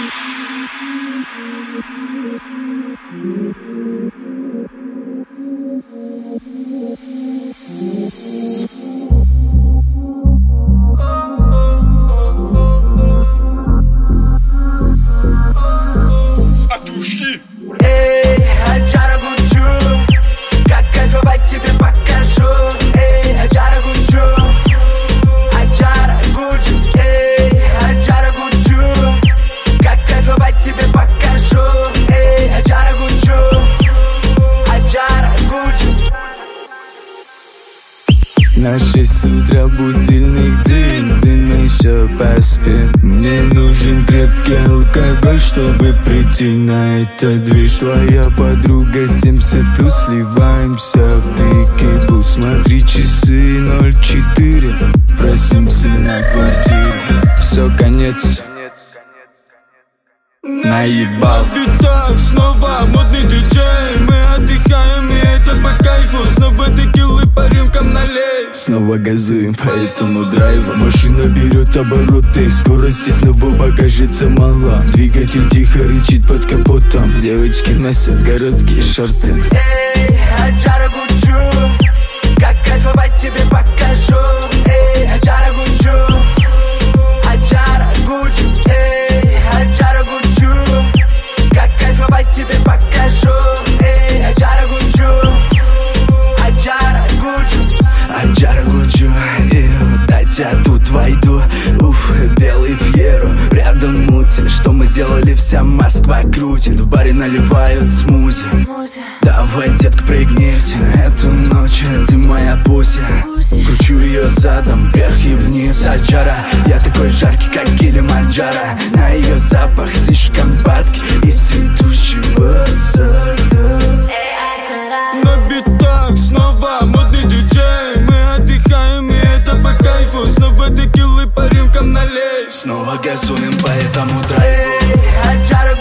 Эй, Аджара Гуджу, как кайфовать тебе покажу. Эй, Аджара Гуджу, Аджара Гуджу. Эй, Аджара Гуджу, как кайфовать тебе покажу. Эй, Аджара Гуджу, Аджара Гуджу. На 6 утра будильник, день, мы еще поспим. Мне нужен крепкий алкоголь, чтобы прийти на этот движ. Твоя подруга 70+, сливаемся в дикий. Смотри часы 04, просимся на квартире. Все, конец. Наебал. Итак, снова модный диджей. Мы отдыхаем, и это по кайфу. Снова текилы по рюмкам налей. Снова газуем по этому драйву. Машина берет обороты, скорости снова покажется мало. Двигатель тихо рычит под капотом. Девочки носят короткие шорты. Эй, Аджара Гуджу, как кайфовать тебе покажу. Эй, Аджара Гуджу, Аджара Гуджу. Эй, Аджара Гуджу, как кайфовать тебе покажу. Эй, Аджара Гуджу, Аджара Гуджу. Аджара Гуджу, дать я тут войду. Уф, белый фьеро, рядом мути. Что мы сделали, вся Москва крутит. В баре наливают смузи. Давай, детка, пригнись. На эту ночь ты моя пуся. Кручу ее задом вверх и вниз. Аджара, я такой жаркий, как Килиманджаро. На ее запах слишком падкий из цветущего сада. На битах снова модный диджей. Мы отдыхаем, и это по кайфу. Снова текилы по рюмкам налей. Снова газуем по этому драйву. Эй, Аджара